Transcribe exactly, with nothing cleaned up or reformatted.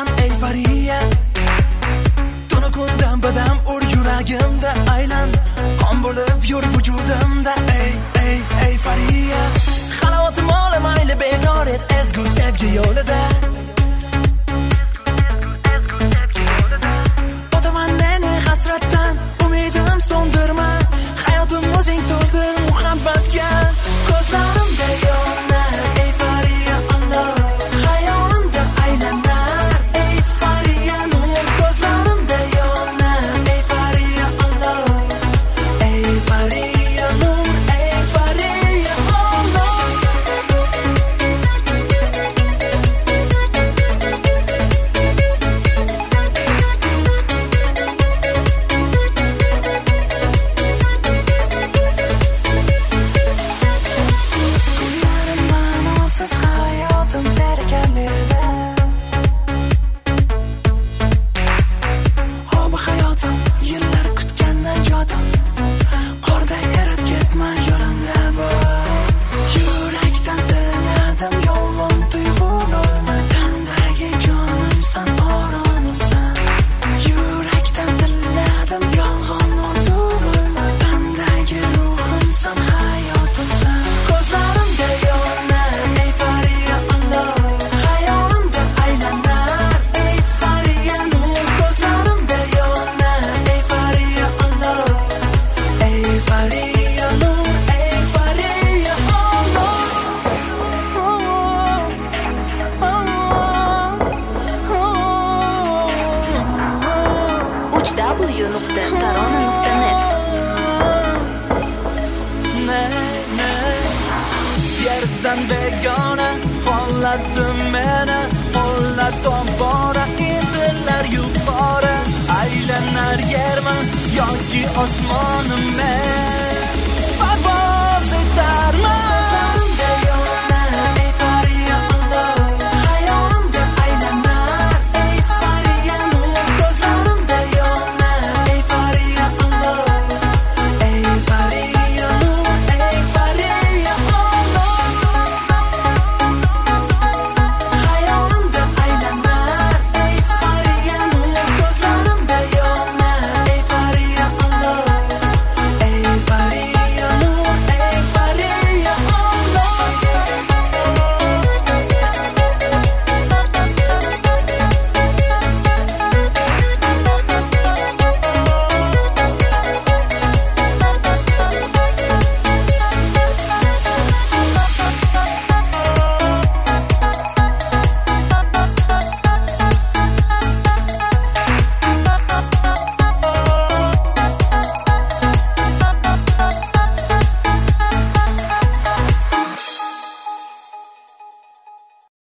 jonimsan ey Fariya. Tunu kundan badam ur yuragimda aylan, qon bo'lib yur vujudimda ey ey ey Fariya. Halovatim ola mayli bedor et ezgu sevgi yo'lida. O'taman meni hasratdan, umidim so'ndirma. Hayotim o'zing to'ldir muhabbatga. Ko'zlarimda yonar ey Fariya Allah. Hayolimda aylanar ey Fariya nur. Ko'zlarimda yonar ey Fariya Allah. Ey Fariya nur, ey Fariya Allah. Hayotim serkanlida, obi hayotim yillar kutgan najotim. Qorda erib ketma yo'limda bor. Yurakdan tiladim yolg'on tuyg'u bo'lma. Tandagi jonimsan, oromimsan. Yurakdan tiladim yolg'on orzu bo'lma. Tandagi ruhimsan, hayotimsan. Ko'zlarimda yonar ey Fariya Allah. Hayolimda aylanar ey Fariya nur. Ko'zlarimda yonar ey Fariya Allah. Ey Fariya nur, ey Fariya Allah. uch w nuqta tarona nuqta net. Ne ne yerdan begona holladim meni, hollab tobora intilar yuqori. Aylanar yerman yoki osmonim men.